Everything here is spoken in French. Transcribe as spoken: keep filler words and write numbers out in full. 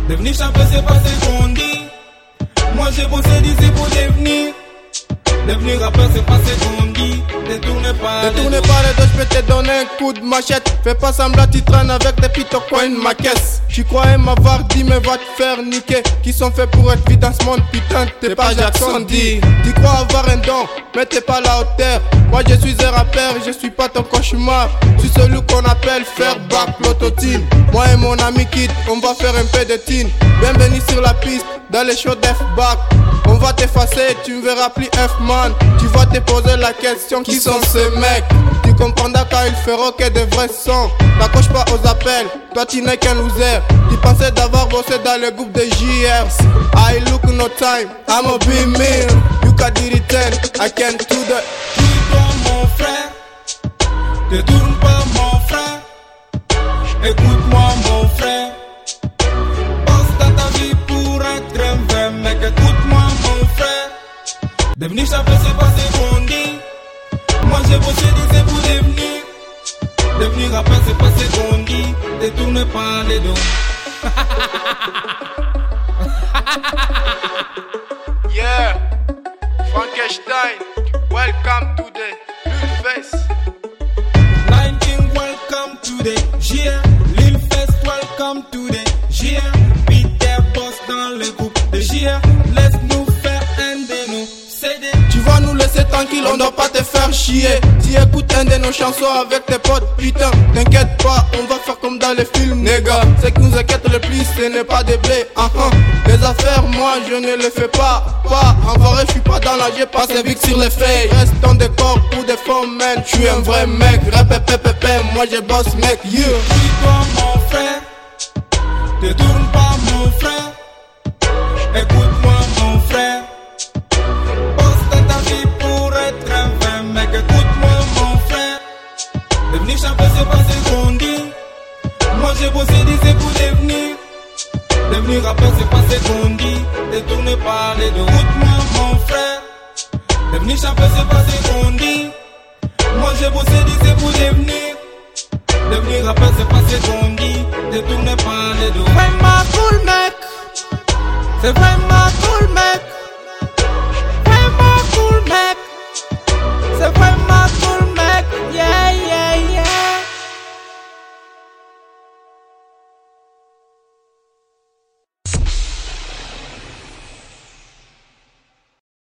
Devenir champion c'est pas ce qu'on dit. Moi j'ai bossé d'ici pour devenir. Devenir rappeur c'est pas ce qu'on dit. Détournez pas Détournez pas les deux, je peux te donner un coup de machette. Fais pas semblant, tu traînes avec des pites au coin de ma caisse. Tu croyais m'avoir dit mais va te faire niquer. Qui sont faits pour être vite dans ce monde, putain t'es pas Jackson D. Tu crois avoir un don, mais t'es pas à la hauteur. Moi je suis un rappeur, je suis pas ton cauchemar. Je suis celui qu'on appelle faire back l'autotune. Moi et mon ami Kid, on va faire un peu de tine. Bienvenue sur la piste, dans les shows d'F-Back. On va t'effacer, tu ne verras plus F-Man. Tu vas te poser la question, qui sont ces mecs? Tu comprendras quand ils feront que des vrais sons. T'accroches pas aux appels, toi tu n'es qu'un loser. Tu pensais d'avoir bossé dans le groupe de J Rs. I look no time, I'm a be me. You can do it ten, I can do the. Toi mon frère, te tourne pas mon frère. Écoute-moi mon frère. Passe dans ta vie pour être un vrai mec. Écoute-moi mon frère. Devenir champion c'est pas ce qu'on dit. Moi j'ai bossé d'ici pour devenir. Devenir rappeur c'est pas ce qu'on dit. Détourne pas les dos. Yeah, Frankenstein, welcome to the Lil Fest. nineteen, welcome to the year. Lil Fest, welcome to the year. Peter Boss dans le groupe de year. Laisse-nous faire un de nous céder. Tu vas nous laisser tranquille, on doit pas te faire chier. Si écoutes un de nos chansons avec tes potes, putain, t'inquiète pas, on va faire comme dans les films, nègres. Ce qui nous inquiète le plus, ce n'est pas des blés, uh -huh. Les affaires, moi je ne les fais pas, pas. En vrai, je suis pas dans la j'ai pas vite sur les faits. Reste ton décor pour des femmes, man. Tu es un vrai mec, répépépépé, moi je bosse, mec, yeah. Suis-toi mon frère, te tourne pas mon frère. Écoute-moi mon frère. Devenir champion c'est pas ce qu'on dit. Moi j'ai bossé d'ici pour devenir. Devenir rappeur c'est pas ce qu'on dit. Détournez pas les deux. Écoute-moi mon frère. Devenir champion c'est pas ce qu'on dit. Moi j'ai bossé d'ici pour devenir. Devenir rappeur c'est pas ce qu'on dit. Détournez pas les deux. Vraiment cool mec. C'est vraiment cool mec.